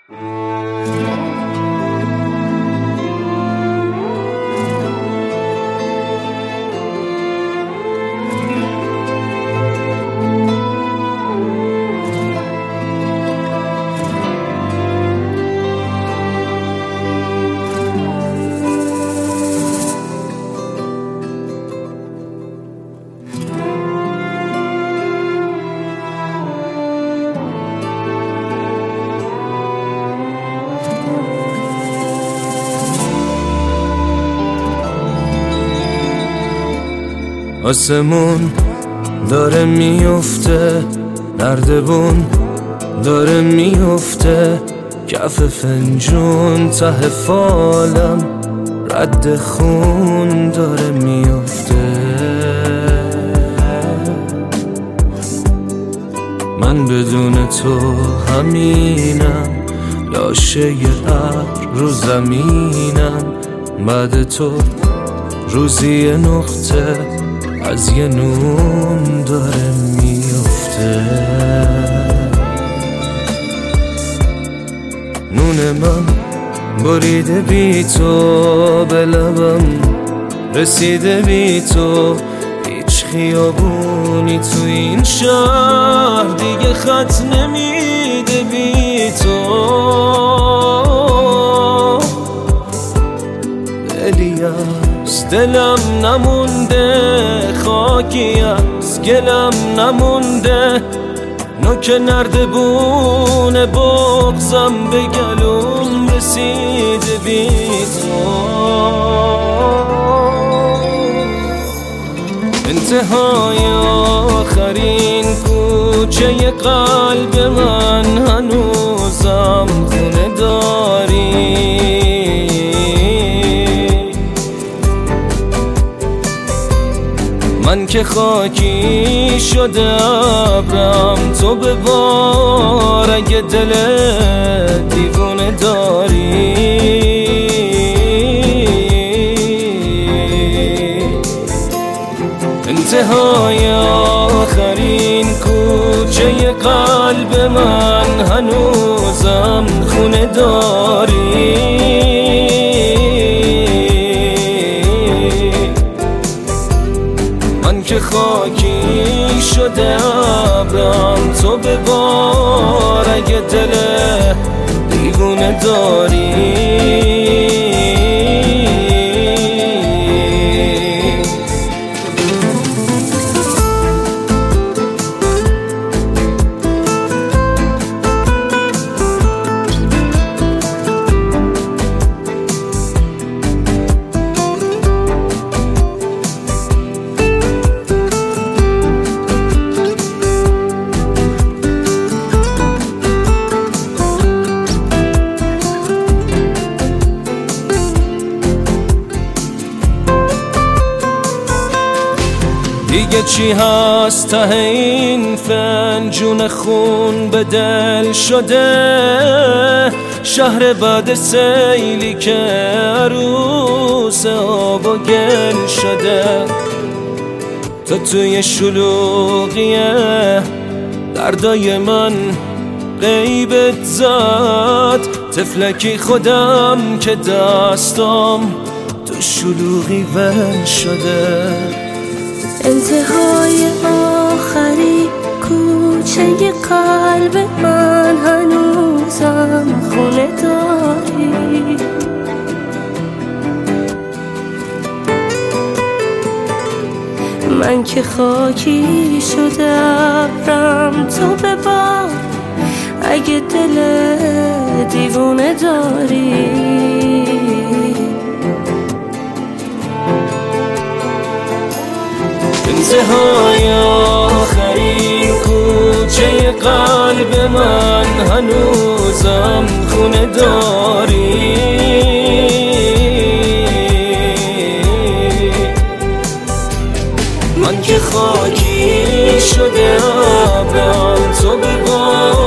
آسمون داره میفته، نردبون داره میفته، کف فنجون ته فالم رد خون داره میفته. من بدون تو همینم، لاشه ابر رو زمینم، بعد تو روزی نقطه از یه نون داره میفته. نون من بریده بی تو، به لبم رسیده بی تو، هیچ خیابونی تو این شهر دیگه خط نمیده بی تو. دلی از دلم نمونده، خاکی از گلم نمونده، نوک نردبون بغضم به گلوم رسیده بی تو. انتهای آخرین کوچه قلب من هنوزم خونه داری. من که خاکی شده ابرم، تو به بار اگه دل دیوونه داری. انتهای آخرین کوچه قلب من هنوزم خونه داری. من که خاکی شده ابرم، تو به بار اگه دل دیوونه داری. دیگه چی هست ته این فنجون خون به دل شده؟ شهر بعد سیلی که عروس آب و گل شده. تو توی شلوغیه دردای من غیبت زد، تفلکی خودم که دستم تو شلوغی ول شده. انتهای آخری کوچه قلب من هنوزم خونه داری. من که خاکی شده ابرم، تو به بار اگه دل دیوونه داری. انتهای آخرین کوچه قلب من هنوزم خونه داری. من که خاکی شده ابرم، تو به بار